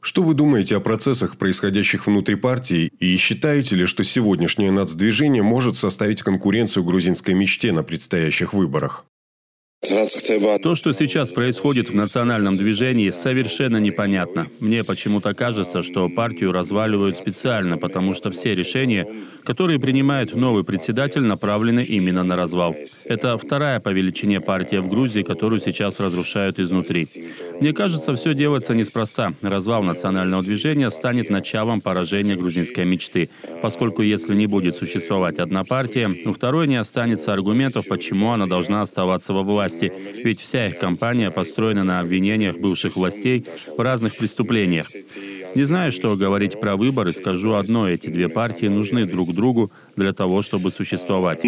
Что вы думаете о процессах, происходящих внутри партии, и считаете ли, что сегодняшнее нацдвижение может составить конкуренцию грузинской мечте на предстоящих выборах? То, что сейчас происходит в национальном движении, совершенно непонятно. Мне почему-то кажется, что партию разваливают специально, потому что все решения, которые принимает новый председатель, направлены именно на развал. Это вторая по величине партия в Грузии, которую сейчас разрушают изнутри. Мне кажется, все делается неспроста. Развал национального движения станет началом поражения грузинской мечты, поскольку если не будет существовать одна партия, у второй не останется аргументов, почему она должна оставаться во власти. Ведь вся их кампания построена на обвинениях бывших властей в разных преступлениях. Не знаю, что говорить про выборы, скажу одно: эти две партии нужны друг другу для того, чтобы существовать.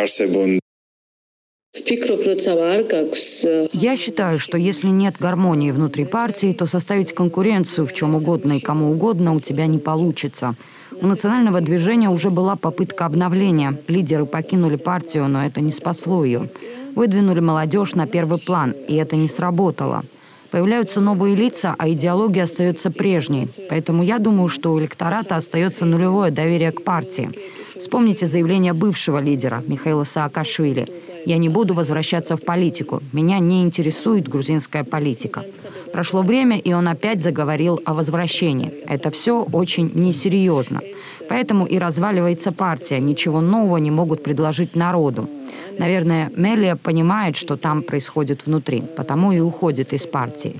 Я считаю, что если нет гармонии внутри партии, то составить конкуренцию в чем угодно и кому угодно у тебя не получится. У национального движения уже была попытка обновления. Лидеры покинули партию, но это не спасло ее. Выдвинули молодежь на первый план, и это не сработало. Появляются новые лица, а идеология остается прежней. Поэтому я думаю, что у электората остается нулевое доверие к партии. Вспомните заявление бывшего лидера Михаила Саакашвили: «Я не буду возвращаться в политику. Меня не интересует грузинская политика». Прошло время, и он опять заговорил о возвращении. Это все очень несерьезно. Поэтому и разваливается партия. Ничего нового не могут предложить народу. Наверное, Мелия понимает, что там происходит внутри, потому и уходит из партии.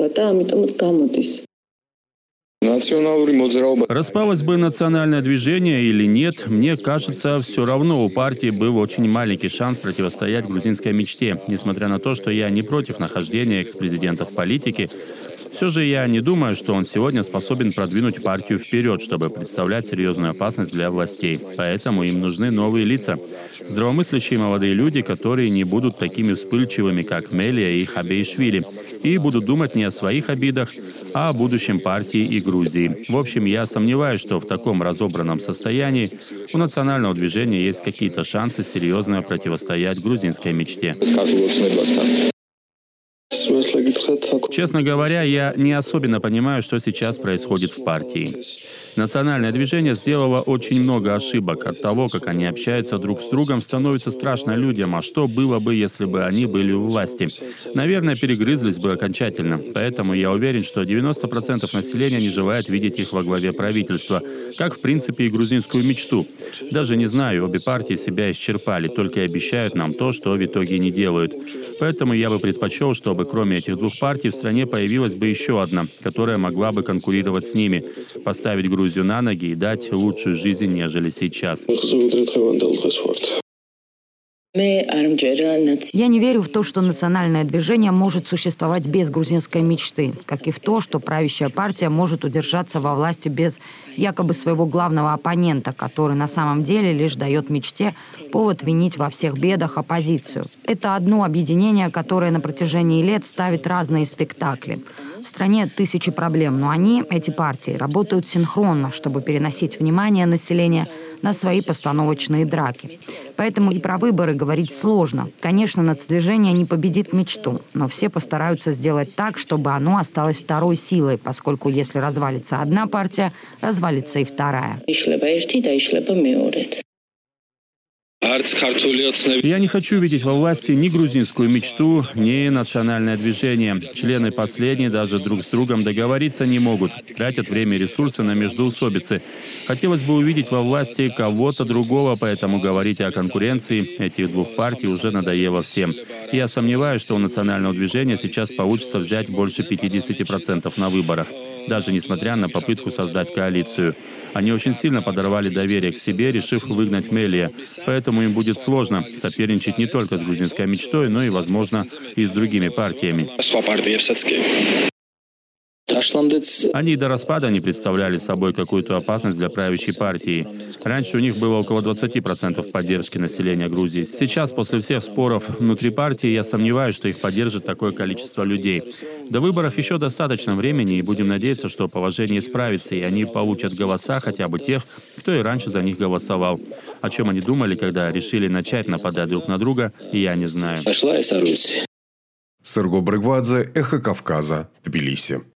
Распалось бы национальное движение или нет, мне кажется, все равно у партии был очень маленький шанс противостоять грузинской мечте. Несмотря на то, что я не против нахождения экс-президента в политике, все же я не думаю, что он сегодня способен продвинуть партию вперед, чтобы представлять серьезную опасность для властей. Поэтому им нужны новые лица. Здравомыслящие молодые люди, которые не будут такими вспыльчивыми, как Мелия и Хабеишвили, и будут думать не о своих обидах, а о будущем партии и Грузии. В общем, я сомневаюсь, что в таком разобранном состоянии у национального движения есть какие-то шансы серьезно противостоять грузинской мечте. Честно говоря, я не особенно понимаю, что сейчас происходит в партии. Национальное движение сделало очень много ошибок. От того, как они общаются друг с другом, становится страшно людям. А что было бы, если бы они были у власти? Наверное, перегрызлись бы окончательно. Поэтому я уверен, что 90% населения не желает видеть их во главе правительства, как, в принципе, и грузинскую мечту. Даже не знаю, обе партии себя исчерпали, только и обещают нам то, что в итоге не делают. Поэтому я бы предпочел, чтобы кроме этих двух партий в стране появилась бы еще одна, которая могла бы конкурировать с ними, поставить Грузию на ноги и дать лучшую жизнь, нежели сейчас. Я не верю в то, что национальное движение может существовать без грузинской мечты, как и в то, что правящая партия может удержаться во власти без якобы своего главного оппонента, который на самом деле лишь дает мечте повод винить во всех бедах оппозицию. Это одно объединение, которое на протяжении лет ставит разные спектакли. В стране тысячи проблем, но они, эти партии, работают синхронно, чтобы переносить внимание населения на свои постановочные драки. Поэтому и про выборы говорить сложно. Конечно, нацдвижение не победит мечту, но все постараются сделать так, чтобы оно осталось второй силой, поскольку если развалится одна партия, развалится и вторая. Я не хочу видеть во власти ни грузинскую мечту, ни национальное движение. Члены последней даже друг с другом договориться не могут, тратят время и ресурсы на междоусобицы. Хотелось бы увидеть во власти кого-то другого, поэтому говорить о конкуренции этих двух партий уже надоело всем. Я сомневаюсь, что у национального движения сейчас получится взять больше 50% на выборах, даже несмотря на попытку создать коалицию. Они очень сильно подорвали доверие к себе, решив выгнать Мелия. Поэтому им будет сложно соперничать не только с грузинской мечтой, но и, возможно, и с другими партиями. Они до распада не представляли собой какую-то опасность для правящей партии. Раньше у них было около 20% поддержки населения Грузии. Сейчас, после всех споров внутри партии, я сомневаюсь, что их поддержит такое количество людей. До выборов еще достаточно времени, и будем надеяться, что положение исправится, и они получат голоса хотя бы тех, кто и раньше за них голосовал. О чем они думали, когда решили начать нападать друг на друга, я не знаю. Серго Брыгвадзе, Эхо Кавказа, Тбилиси.